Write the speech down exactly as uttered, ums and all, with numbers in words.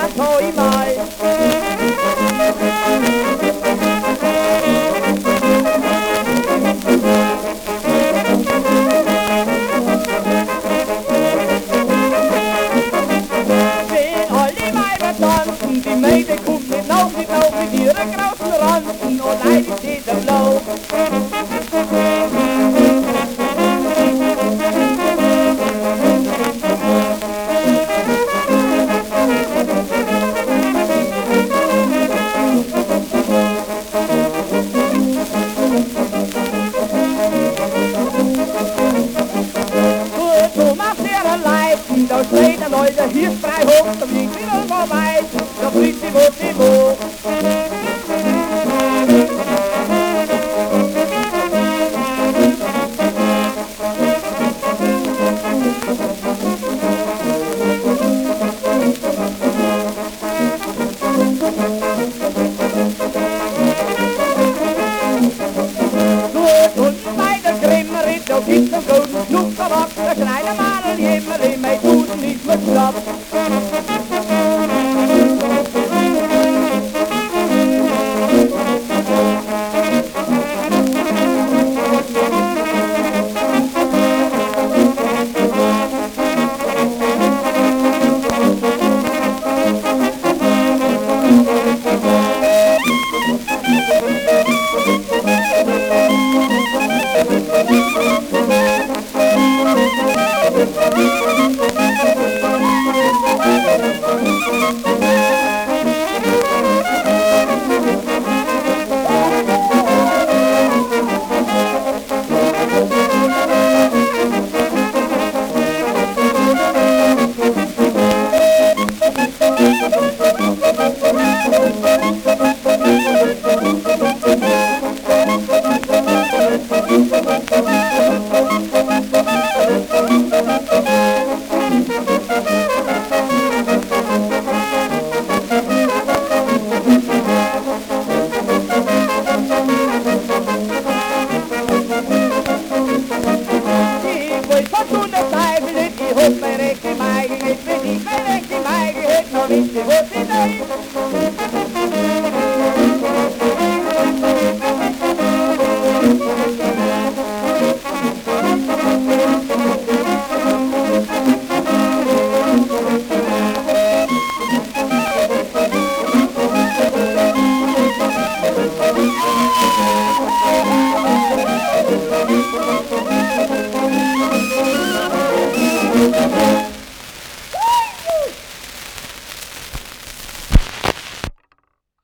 poi mai. Die meiden komt niet nou, niet nou, met die ruggrote randen, oh nee, die zit er blauw. Goed, Thomas weer een lijf, dat weet en nooit, hier is vrij hoog, dat vliegt weer een voorbij. Dat vliegt die boot, die boot. Door toen bij de grimmerit, ook iets te goed, snoep tabak, de kleine malen jimmer in mij voeten niet met stap. Ik ben ik die mij, ik ben ik die mij, ik ben ik die mij, ik ben ik die mij, ik ben ik die mij.